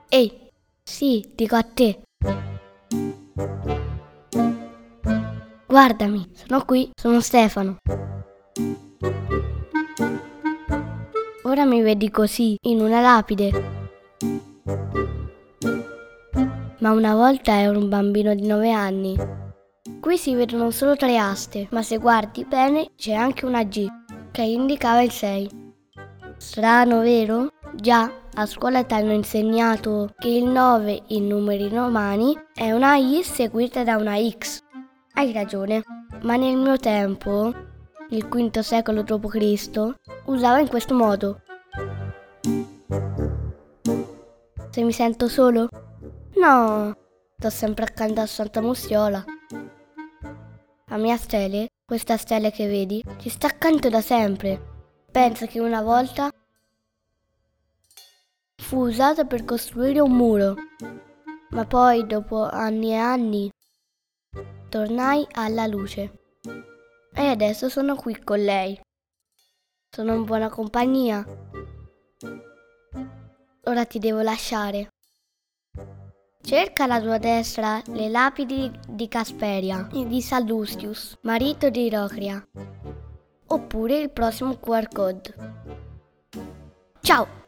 Ehi, sì, dico a te. Guardami, sono qui, sono Stefano. Ora mi vedi così, in una lapide. Ma una volta ero un bambino di 9 anni. Qui si vedono solo 3 aste, ma se guardi bene c'è anche una G, che indicava il 6. Strano, vero? Già, a scuola ti hanno insegnato che il 9 in numeri romani è una I seguita da una X. Hai ragione, ma nel mio tempo, il V secolo d.C., usava in questo modo. Se mi sento solo? No, sto sempre accanto a Santa Musciola. La mia stele, questa stella che vedi, ci sta accanto da sempre. Pensa che una volta fu usata per costruire un muro, ma poi dopo anni e anni tornai alla luce. E adesso sono qui con lei. Sono in buona compagnia. Ora ti devo lasciare. Cerca alla tua destra le lapidi di Casperia e di Sallustius, marito di Rocria, oppure il prossimo QR code. Ciao!